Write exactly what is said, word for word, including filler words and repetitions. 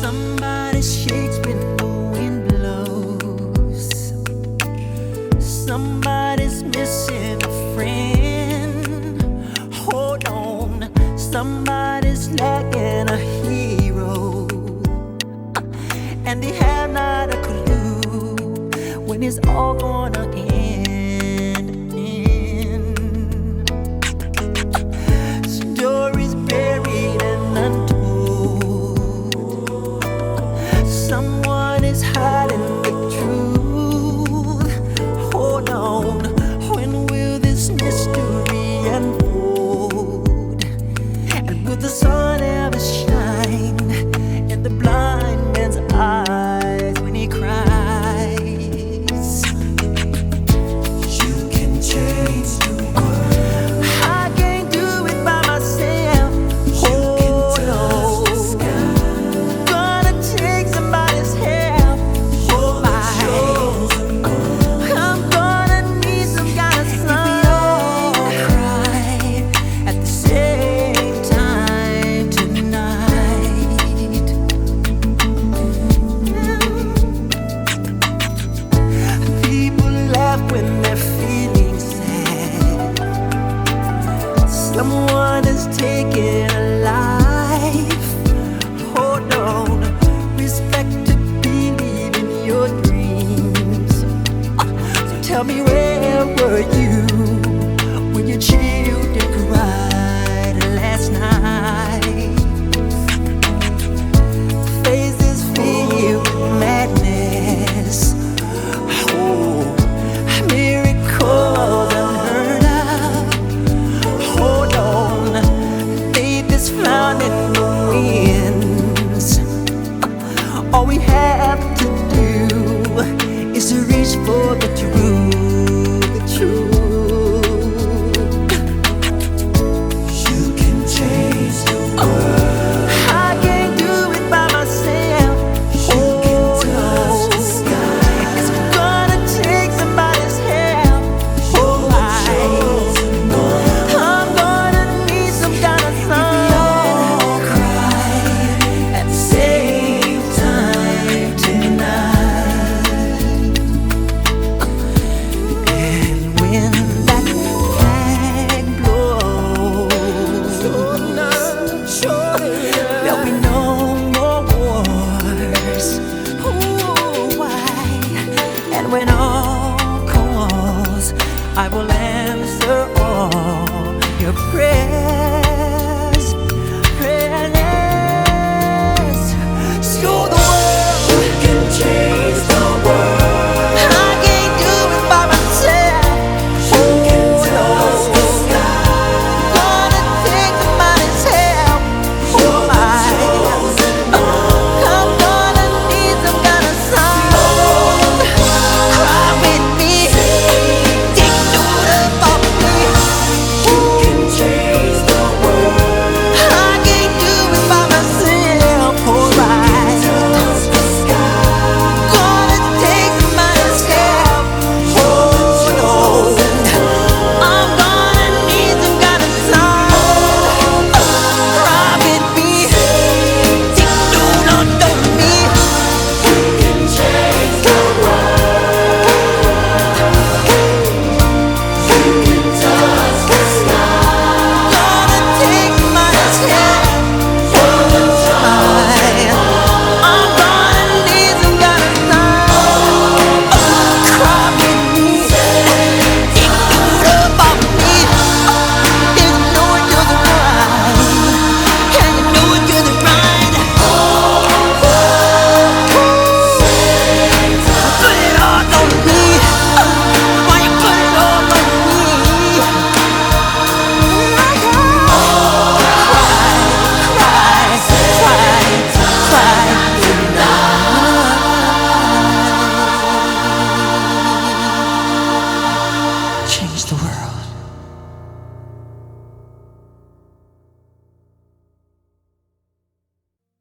Somebody shakes when the wind blows. Somebody's missing a friend. Hold on, somebody's lacking a hero, and they have not a clue when it's all gonna end. Stories buried and untold. Someone is hiding the truth. Hold on, when will this mystery unfold? And will the sun ever shine in the blind man's eyes when he cries? You can change the world. I can't do it by myself. Hold on, gonna take somebody's help. Oh my, I'm gonna need some kind of sun. Cry at the same time tonight. People laugh when they're feeling sad. Someone is taking a life. Hold on, respect to believe in your dreams. So tell me, where were you when your children cried last night? Faces filled with madness. Oh, miracles unheard of. Hold on, faith is found in the winds. All we have to do is to reach for the truth, the truth. You can change the world. I can't do it by myself. You can Oh touch the no, sky. it's gonna take somebody's help. Oh my, I'm gonna need some kind of sun. Cry at the same time tonight. And when that flag blows, there'll be no more wars. Ooh, why? And when all calls, I will answer all your prayers.